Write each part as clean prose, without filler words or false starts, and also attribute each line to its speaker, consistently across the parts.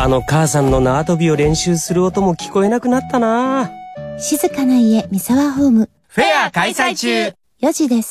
Speaker 1: 母さんの縄跳びを練習する音も聞こえなくなったな。
Speaker 2: 静かな家三沢ホーム
Speaker 1: フェア開催中。
Speaker 2: 4時です。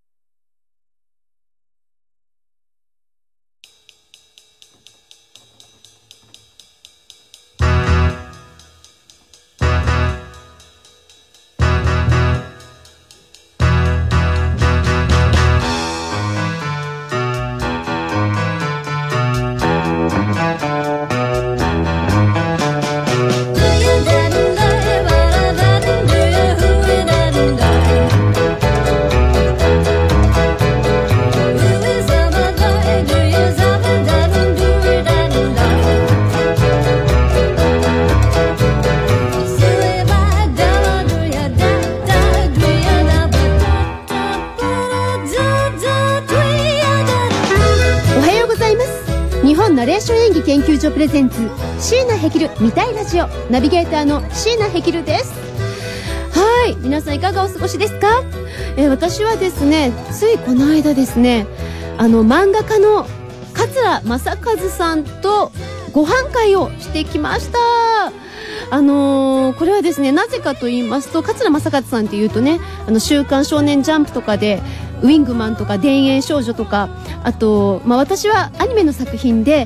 Speaker 3: ナレーション演技研究所プレゼンツ椎名ヘキル見たいラジオ、ナビゲーターの椎名ヘキルです。はい、皆さんいかがお過ごしですか？私はですね、ついこの間ですね、漫画家の桂正和さんとご飯会をしてきました。これはですね、なぜかと言いますと、桂正和さんっていうとね、週刊少年ジャンプとかでウィングマンとか田園少女とか、あと、私はアニメの作品で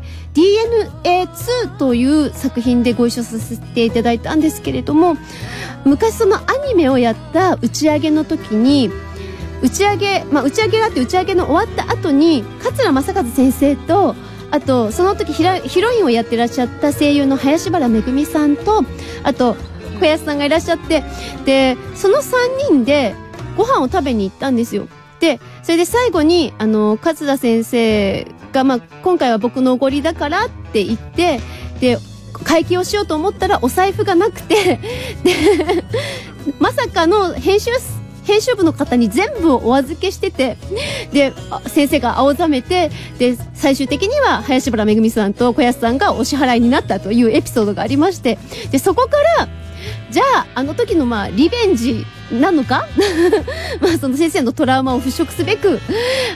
Speaker 3: DNA2 という作品でご一緒させていただいたんですけれども、昔そのアニメをやった打ち上げの時に、打ち上げがあって打ち上げの終わった後に桂正和先生と、あとその時ヒロインをやってらっしゃった声優の林原めぐみさんと、あと小安さんがいらっしゃって、でその3人でご飯を食べに行ったんですよ。でそれで最後に勝田先生が、今回は僕のおごりだからって言って、で会計をしようと思ったらお財布がなくて、でまさかの編集部の方に全部をお預けしてて、で先生が青ざめて、で最終的には林原めぐみさんと小安さんがお支払いになったというエピソードがありまして、でそこからじゃああの時のリベンジなのかその先生のトラウマを払拭すべく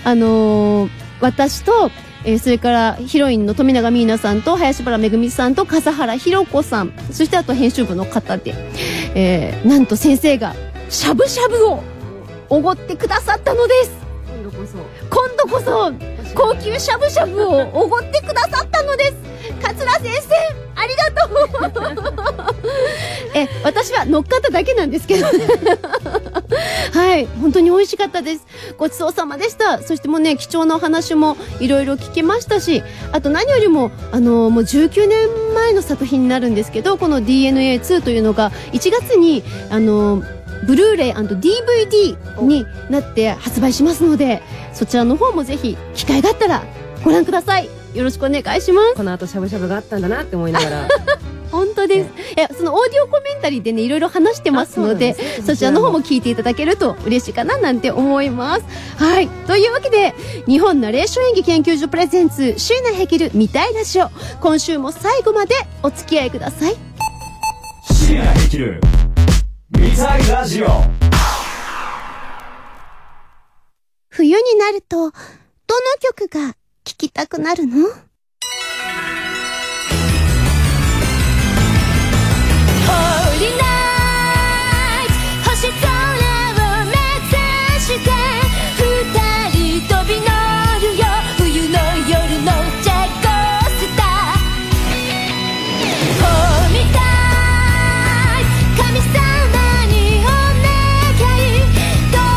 Speaker 3: 私と、それからヒロインの富永美奈さんと林原めぐみさんと笠原ひろ子さん、そしてあと編集部の方で、なんと先生がしゃぶしゃぶをおごってくださったのです。今度こそ高級しゃぶしゃぶをおごってくださったのです。桂先生ありがとう私は乗っかっただけなんですけどはい、本当に美味しかったです。ごちそうさまでした。そしてもうね、貴重なお話もいろいろ聞けましたし、あと何よりももう19年前の作品になるんですけど、この DNA2 というのが1月にブルーレイ&DVD になって発売しますので、そちらの方もぜひ機会があったらご覧ください。よろしくお願いします。
Speaker 4: この後しゃぶしゃぶがあったんだなって思いながら
Speaker 3: 本当です。そのオーディオコメンタリーでね、いろいろ話してますので、そちらの方も聞いていただけると嬉しいかななんて思います。はい、というわけで日本ナレーション演技研究所プレゼンツ椎名ヘキル見たいラジオ、今週も最後までお付き合いください。
Speaker 5: 椎名ヘキル見たいラジオ。
Speaker 2: 冬になるとどの曲が聴きたくなるの？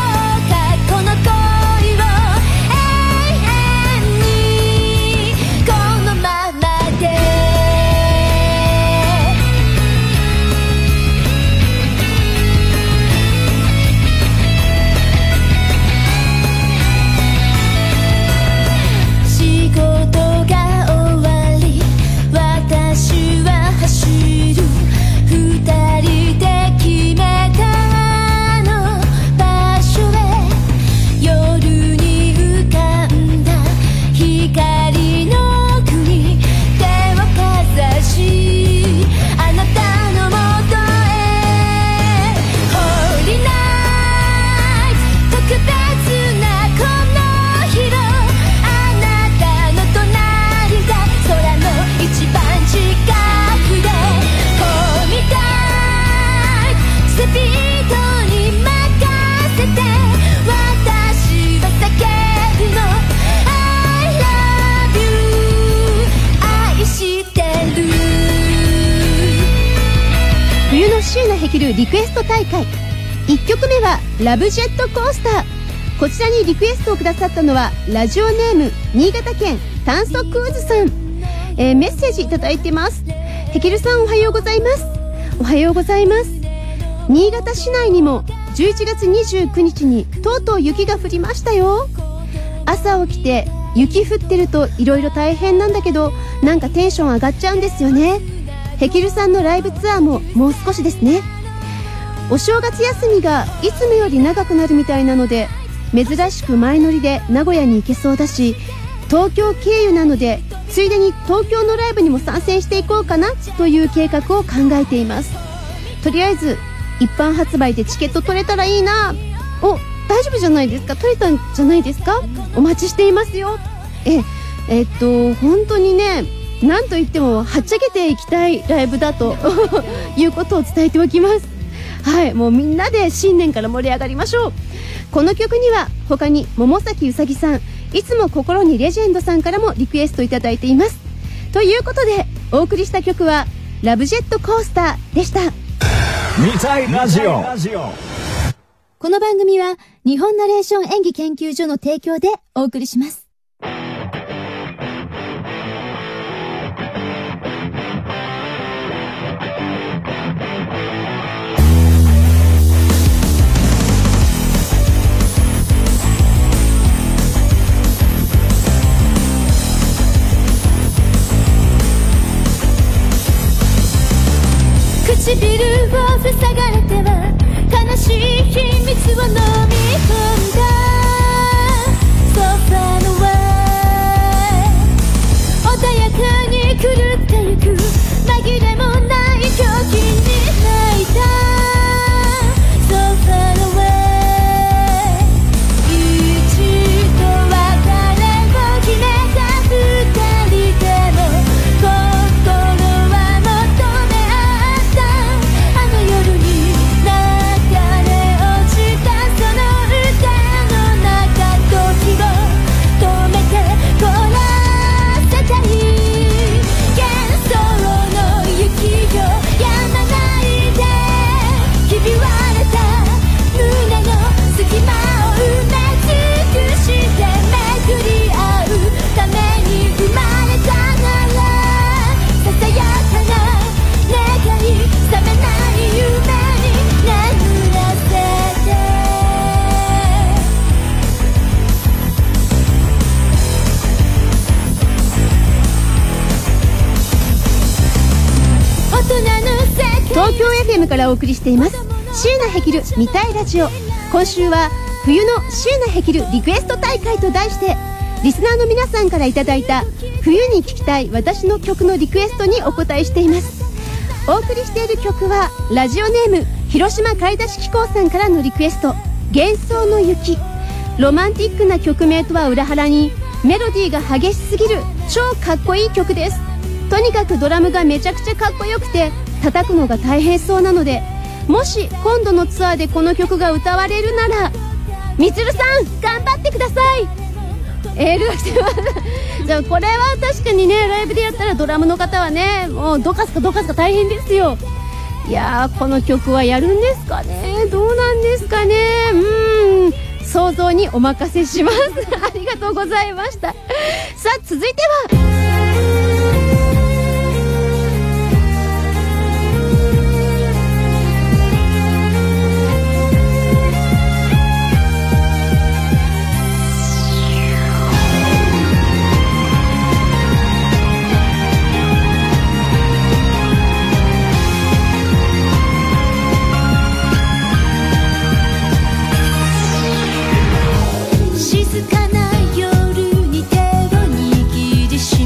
Speaker 6: こ
Speaker 3: ヘキルリクエスト大会。1曲目はラブジェットコースター。こちらにリクエストをくださったのはラジオネーム新潟県炭素クーズさん。メッセージいただいてます。ヘキルさん、おはようございます。おはようございます。新潟市内にも11月29日にとうとう雪が降りましたよ。朝起きて雪降ってると色々大変なんだけど、なんかテンション上がっちゃうんですよね。ヘキルさんのライブツアーももう少しですね。お正月休みがいつもより長くなるみたいなので、珍しく前乗りで名古屋に行けそうだし、東京経由なのでついでに東京のライブにも参戦していこうかなという計画を考えています。とりあえず一般発売でチケット取れたらいいな。お、大丈夫じゃないですか。取れたんじゃないですか。お待ちしていますよ。本当にね、なんといってもはっちゃけていきたいライブだということを伝えておきます。はい、もうみんなで新年から盛り上がりましょう。この曲には他に桃崎うさぎさん、いつも心にレジェンドさんからもリクエストいただいています。ということでお送りした曲はラブジェットコースターでした。
Speaker 5: 見たいラジオ。
Speaker 3: この番組は日本ナレーション演技研究所の提供でお送りします。
Speaker 6: 唇を塞がれては悲しい秘密を飲み込んだソファの上穏やかに狂ってゆく紛れもない狂気に泣いたソファの上一度別れを決めた二人でも心は求めあの夜に流れ落ちたその歌の中時を止めて凍らせたい幻想の雪よ止まないでひび割れた胸の隙間を埋め尽くして巡り合うために生まれたならささやかな願い覚めない夢に眠らせて大人の世界
Speaker 3: 東京 FM からお送りしています椎名ヘキル見たいラジオ。今週は冬の椎名ヘキルリクエスト大会と題して、リスナーの皆さんからいただいた冬に聴きたい私の曲のリクエストにお答えしています。お送りしている曲はラジオネーム広島買い出し機構さんからのリクエスト、幻想の雪。ロマンティックな曲名とは裏腹にメロディーが激しすぎる超かっこいい曲です。とにかくドラムがめちゃくちゃかっこよくて叩くのが大変そうなので、もし今度のツアーでこの曲が歌われるならみつるさん頑張ってください。エールがしてますじゃあこれは確かにね、ライブでやったらドラムの方はね、もうどかすか大変ですよ。いやー、この曲はやるんですかね、どうなんですかね。想像にお任せしますありがとうございました。さあ続いては
Speaker 6: 静かな夜に手を握りし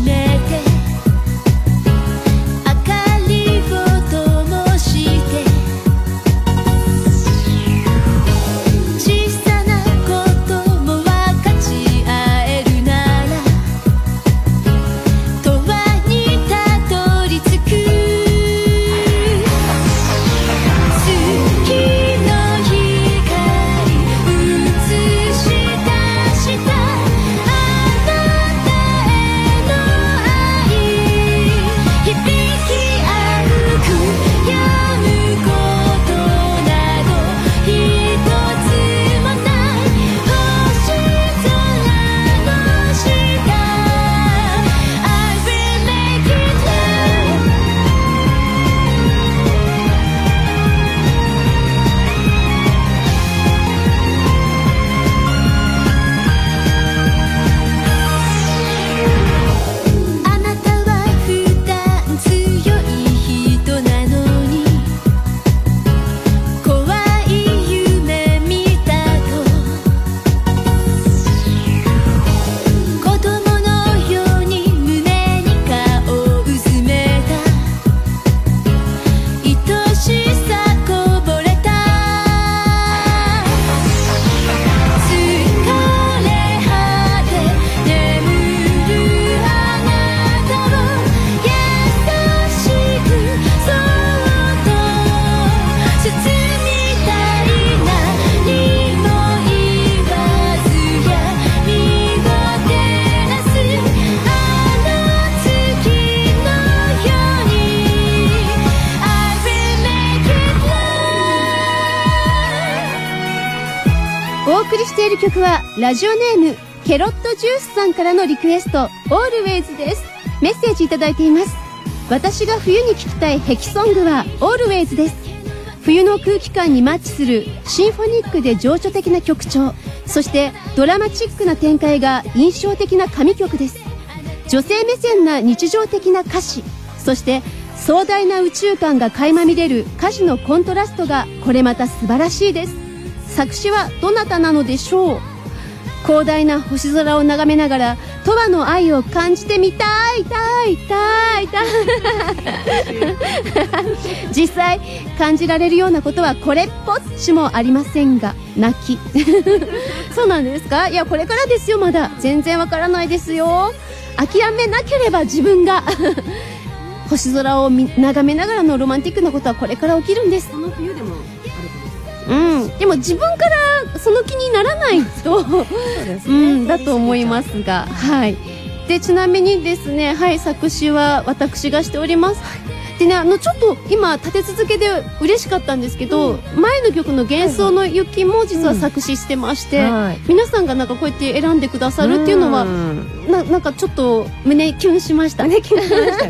Speaker 3: 送りしている曲はラジオネームケロットジュースさんからのリクエスト Always です。メッセージいただいています。私が冬に聴きたいヘキソングは Always です。冬の空気感にマッチするシンフォニックで情緒的な曲調、そしてドラマチックな展開が印象的な神曲です。女性目線な日常的な歌詞、そして壮大な宇宙観が垣間見れる歌詞のコントラストがこれまた素晴らしいです。作詞はどなたなのでしょう。広大な星空を眺めながら鳥羽の愛を感じてみたい実際感じられるようなことはこれっぽっちもありませんが、泣きそうなんですか。いや、これからですよ。まだ全然わからないですよ。諦めなければ自分が星空を眺めながらのロマンティックなことはこれから起きるんです。
Speaker 4: この冬でも
Speaker 3: でも自分からその気にならないとだと思いますが、はい。で、ちなみにですね、はい、作詞は私がしております。でね、ちょっと今立て続けで嬉しかったんですけど、前の曲の幻想の雪も実は作詞してまして、皆さんがなんかこうやって選んでくださるっていうのはなんかちょっと胸キュンしました。胸キュンしました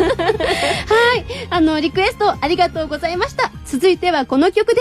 Speaker 3: はい、リクエストありがとうございました。続いてはこの曲です。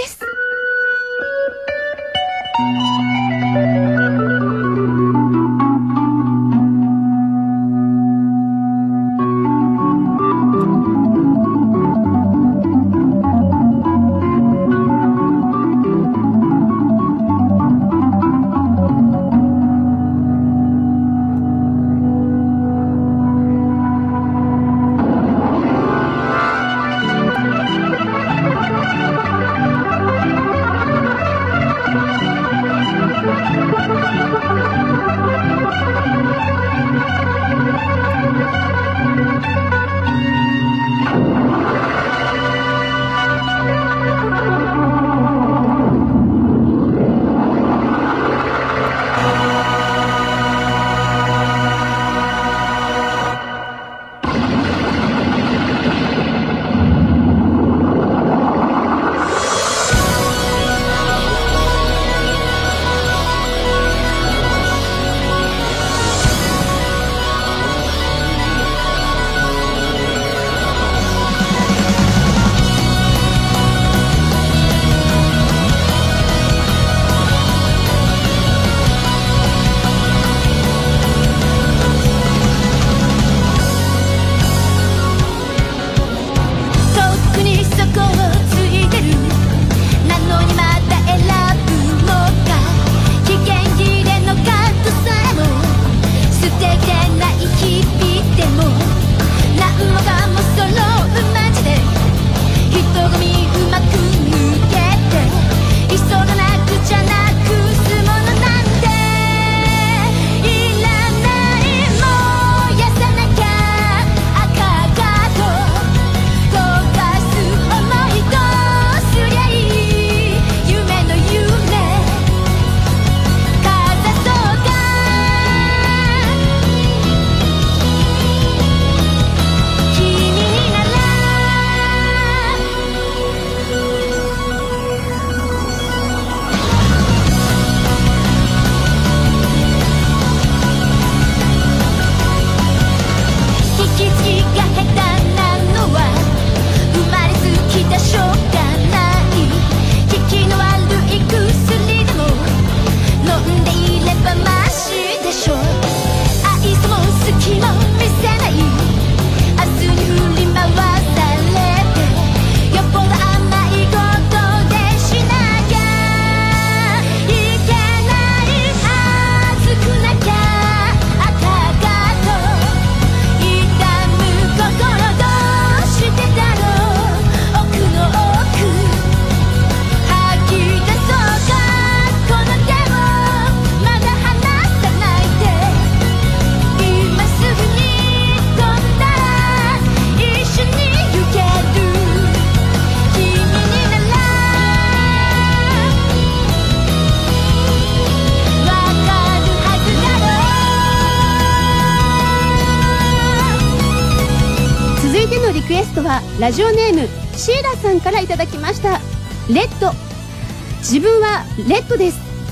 Speaker 3: リクエストはラジオネームシーラさんからいただきました。レッド。自分はレッドです。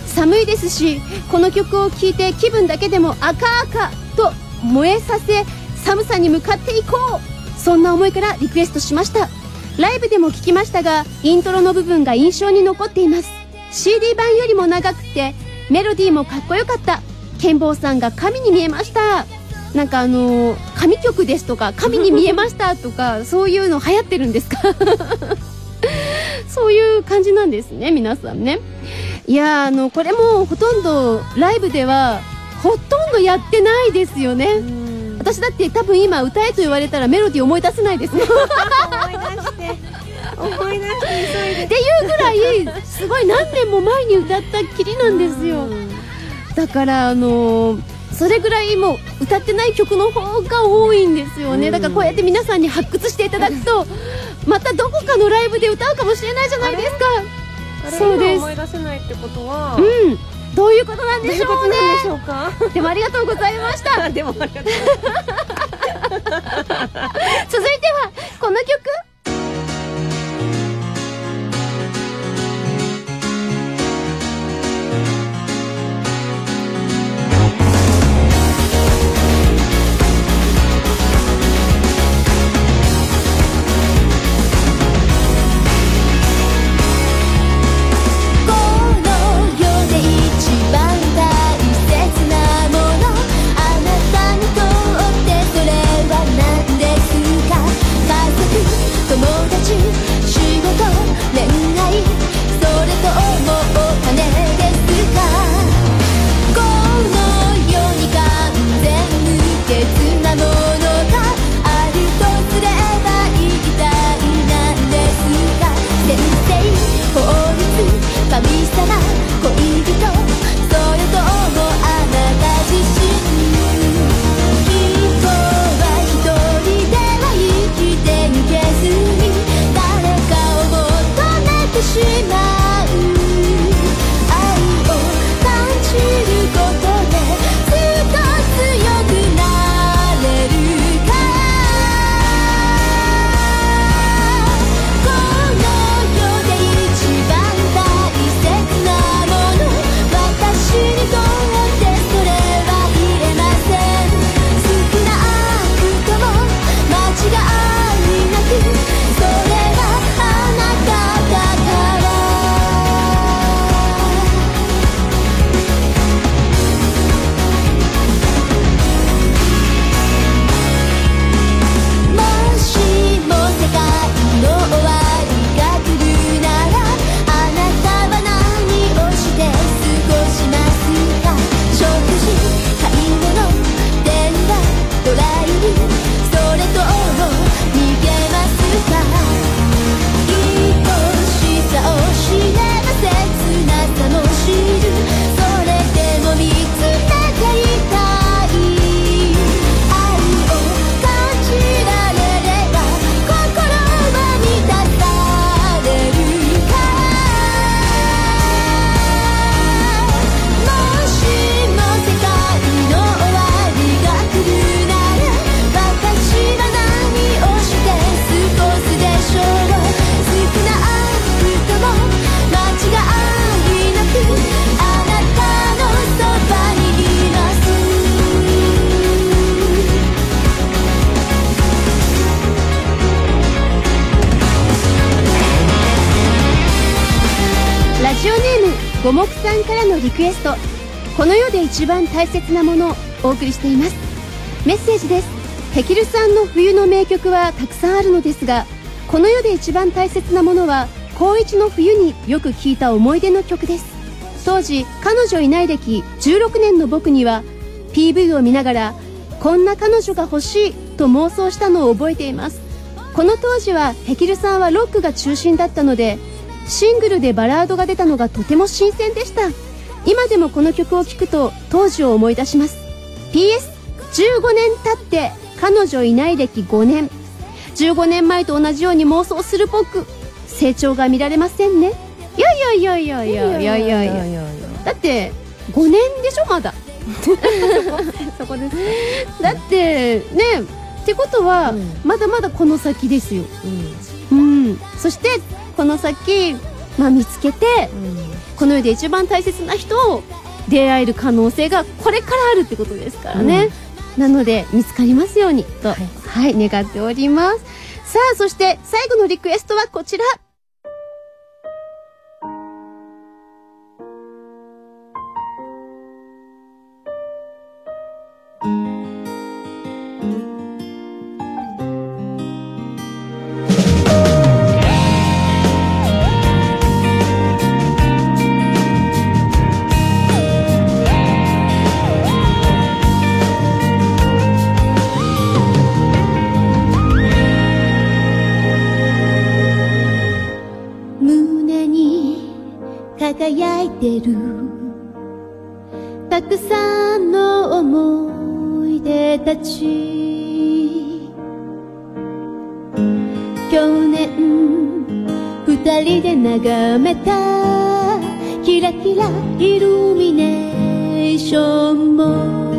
Speaker 3: 寒いですし、この曲を聴いて気分だけでも赤々と燃えさせ、寒さに向かっていこう、そんな思いからリクエストしました。ライブでも聴きましたが、イントロの部分が印象に残っています。 CD 版よりも長くてメロディーもかっこよかった。ケンボーさんが神に見えました。なんか神曲ですとか神に見えましたとかそういうの流行ってるんですかそういう感じなんですね、皆さんね。いやこれもほとんどライブではほとんどやってないですよね。私だって多分今歌えと言われたらメロディー思い出せないですね
Speaker 4: 思い出して急いで
Speaker 3: っていうぐらいすごい何年も前に歌ったっきりなんですよ。だからそれぐらいもう歌ってない曲の方が多いんですよね。だからこうやって皆さんに発掘していただくとまたどこかのライブで歌うかもしれないじゃないですか。そうです。
Speaker 4: 思い出せないってことは、
Speaker 3: どういうことなんでしょうね。
Speaker 4: どういうことなんでしょうか。
Speaker 3: でもありがとうございました
Speaker 4: でもありがとう。
Speaker 3: 続いてはこの曲。五目さんからのリクエスト、この世で一番大切なものをお送りしています。メッセージです。ヘキルさんの冬の名曲はたくさんあるのですが、この世で一番大切なものは高1の冬によく聴いた思い出の曲です。当時彼女いない歴16年の僕には PV を見ながらこんな彼女が欲しいと妄想したのを覚えています。この当時はヘキルさんはロックが中心だったので、シングルでバラードが出たのがとても新鮮でした。今でもこの曲を聴くと当時を思い出します。 PS15 年経って彼女いない歴5年、15年前と同じように妄想する僕、成長が見られませんね。いやいやいやいやいやいやいやいや、だって5年でしょまだ
Speaker 4: そこですか。
Speaker 3: だってね、ってことは、まだまだこの先ですよ。そしてこの先、見つけて、 この世で一番大切な人を出会える可能性がこれからあるってことですからね、なので見つかりますようにと、はい、願っております。さあ、そして最後のリクエストはこちら。
Speaker 6: 輝いてるたくさんの思い出たち、去年二人で眺めたキラキライルミネーションも、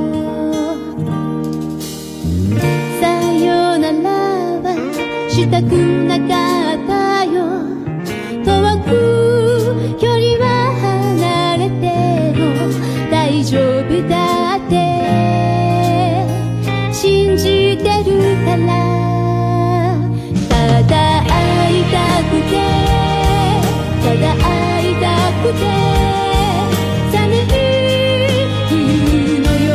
Speaker 6: さよならはしたくなかったよ、遠く距離は離れても大丈夫だって信じてるから、ただ会いたくてただ会いたくて寒い冬の夜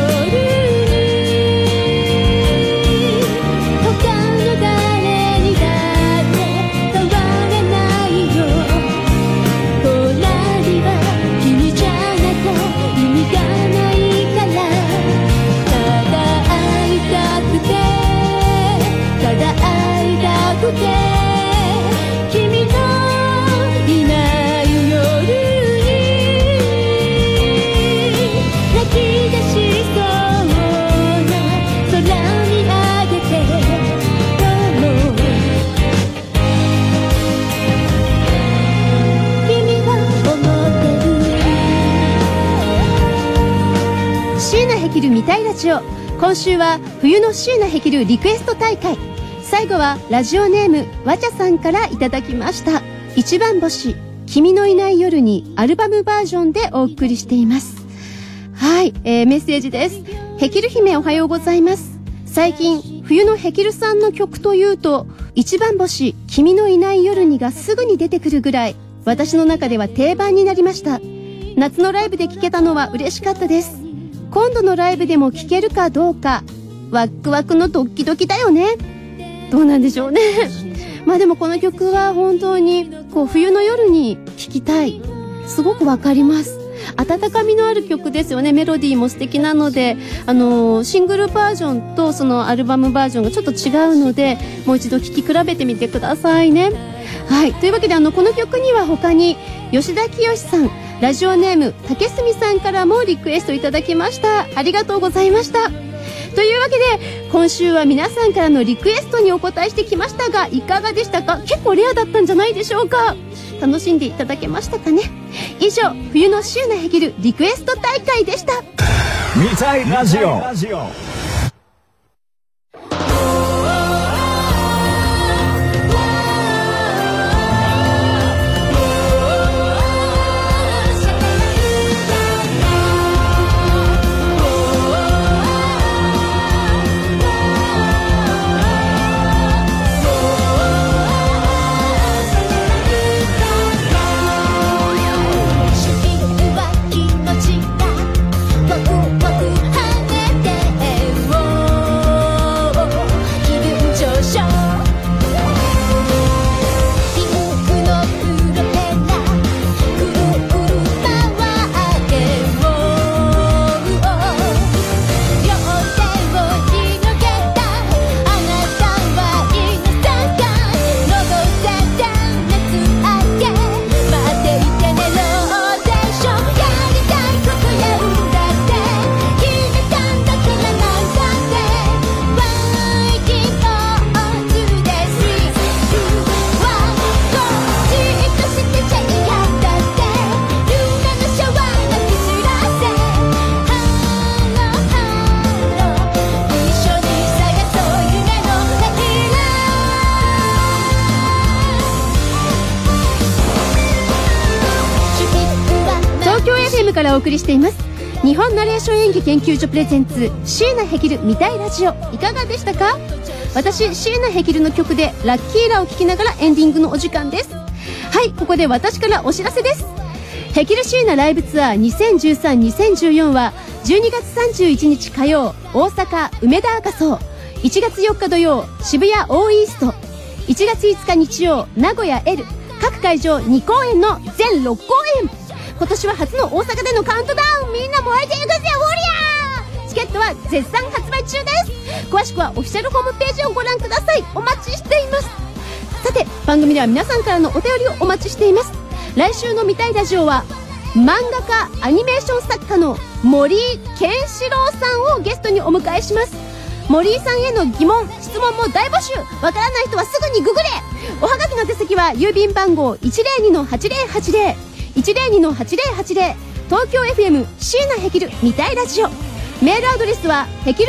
Speaker 6: に他の誰にだって変われないよ、隣は君じゃなきゃ意味がないから、ただ会いたくてただ会いたくて君のいない夜に泣き出しそうな空見上げてどうも君は思ってる。
Speaker 3: 椎名ヘキル見たいラジオ、今週は冬の椎名ヘキルリクエスト大会、最後はラジオネームわちゃさんからいただきました。一番星君のいない夜にアルバムバージョンでお送りしています。はい、メッセージです。ヘキル姫おはようございます。最近冬のヘキルさんの曲というと一番星君のいない夜にがすぐに出てくるぐらい私の中では定番になりました。夏のライブで聴けたのは嬉しかったです。今度のライブでも聴けるかどうかワックワクのドキドキだよね。どうなんでしょうねまあでもこの曲は本当にこう冬の夜に聴きたい、すごくわかります。温かみのある曲ですよね。メロディーも素敵なので、シングルバージョンとそのアルバムバージョンがちょっと違うので、もう一度聴き比べてみてくださいね。はい、というわけでこの曲には他に吉田清さん、ラジオネーム竹住さんからもリクエストいただきました。ありがとうございました。というわけで今週は皆さんからのリクエストにお答えしてきましたが、いかがでしたか？結構レアだったんじゃないでしょうか。楽しんでいただけましたかね。以上、冬の椎名ヘキルリクエスト大会でした。
Speaker 5: 見たいラジオ。
Speaker 6: 気持ちがワクワク跳ねて
Speaker 3: からお送りしています日本ナレーション演技研究所プレゼンツ椎名ヘキル見たいラジオ、いかがでしたか？私椎名ヘキルの曲でラッキーラを聴きながらエンディングのお時間です。はい、ここで私からお知らせです。ヘキル椎名ライブツアー2013-2014は12月31日火曜大阪梅田赤荘、1月4日土曜渋谷オーイースト、1月5日日曜名古屋 L、各会場2公演の全6公演。今年は初の大阪でのカウントダウン、みんな燃えていくぜ、おりゃー。チケットは絶賛発売中です。詳しくはオフィシャルホームページをご覧ください。お待ちしています。さて、番組では皆さんからのお便りをお待ちしています。来週の見たいラジオは漫画家アニメーション作家の森健志郎さんをゲストにお迎えします。森井さんへの疑問質問も大募集。わからない人はすぐにググれ。おはがきの手先は郵便番号 102-8080 102-8080 東京 FM 椎名ヘキル見たいラジオ。メールアドレスはヘキル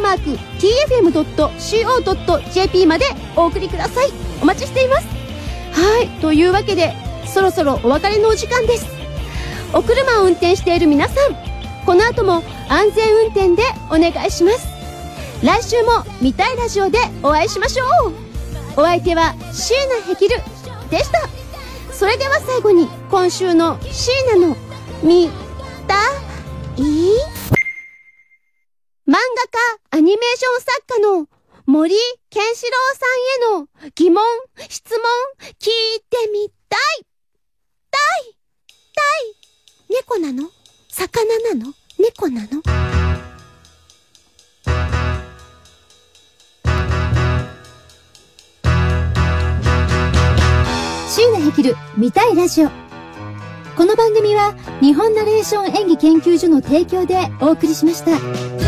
Speaker 3: @tfm.co.jp までお送りください。お待ちしています。はい、というわけでそろそろお別れのお時間です。お車を運転している皆さん、この後も安全運転でお願いします。来週も見たいラジオでお会いしましょう。お相手は椎名ヘキルでした。それでは最後に今週の椎名の見たい漫画家アニメーション作家の森健志郎さんへの疑問質問聞いてみたい。猫なの？魚なの？猫なの？
Speaker 6: 椎名ヘキル見たいラジオ。この番組は日本ナレーション演技研究所の提供でお送りしました。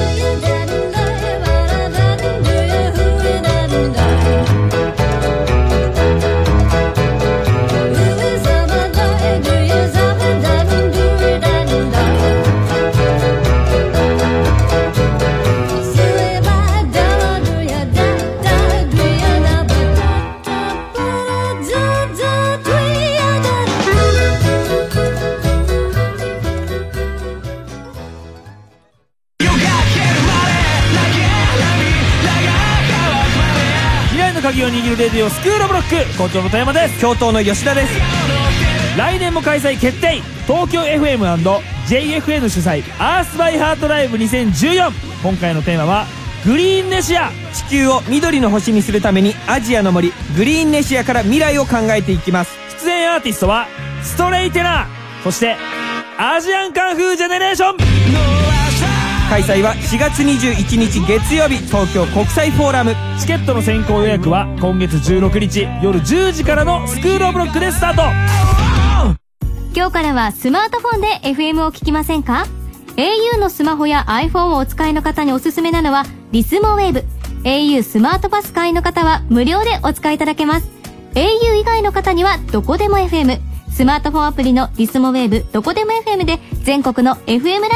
Speaker 7: 鍵を握るレディオスクールオブロック、校長の富山です。
Speaker 1: 教頭の吉田です。
Speaker 7: 来年も開催決定、東京 FM&JFN 主催アースバイハートライブ2014。今回のテーマはグリーンネシア。
Speaker 1: 地球を緑の星にするためにアジアの森グリーンネシアから未来を考えていきます。
Speaker 7: 出演アーティストはストレイテナー、そしてアジアンカンフージェネレーション。
Speaker 1: 開催は4月21日月曜日、東京国際フォーラム。
Speaker 7: チケットの先行予約は今月16日夜10時からのスクールオブロックでスタート。
Speaker 8: 今日からはスマートフォンで FM を聞きませんか？ au のスマホや iPhone をお使いの方におすすめなのはリスモウェーブ。 au スマートパス会員の方は無料でお使いいただけます。 au 以外の方にはどこでも FM、 スマートフォンアプリのリスモウェーブどこでも FM で全国の FM